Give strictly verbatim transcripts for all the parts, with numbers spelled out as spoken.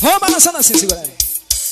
Vamos balançando assim, segura aí.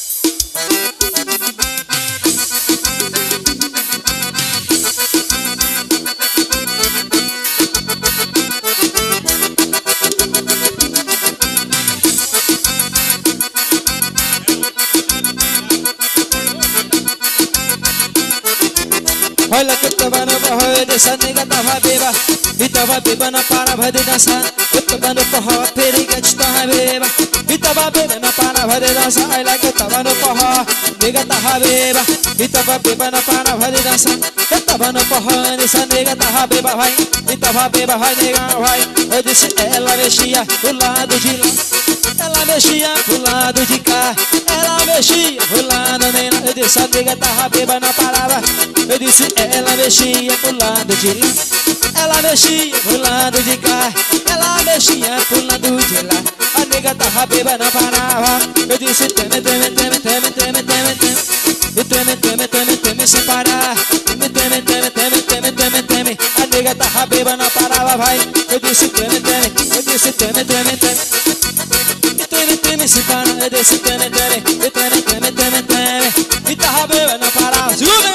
Olha que eu tava no forró, dessa nega tava beba. E tava beba, não parava de dançar. Eu tava no forró, a periguete tava beba. E tava beba, não parava de dançar. Olha que eu tava no forró, nega tava beba. E tava beba, não parava de dançar. Eu tava no forró, dessa nega tava beba, vai. E tava beba, vai, nega, vai. Eu disse, ela mexia pro lado de lá. Ela mexia pro lado de cá. Ela mexia pro lado de lá. Eu disse, a nega tava beba, não parava. Eu disse, ela mexia pro lado de lá. Ela mexia pro lado de cá. Ela mexia pro lado de lá. A nega tava beba, não parava. Eu disse, teme, teme, teme, teme, teme, teme, teme. E teme, teme, teme, teme, sem parar. Teme, teme, teme, teme, teme, teme, teme. A nega tava beba, não parava, vai. Eu disse, teme, teme, eu disse, teme, teme, teme. E teme, teme, sem parar. Eu disse, teme, teme, e teme, teme, teme, teme. E tava beba, não parava. Segura!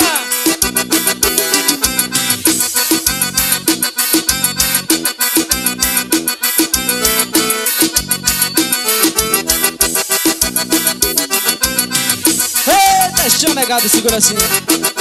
Eita, chama negado, segura assim.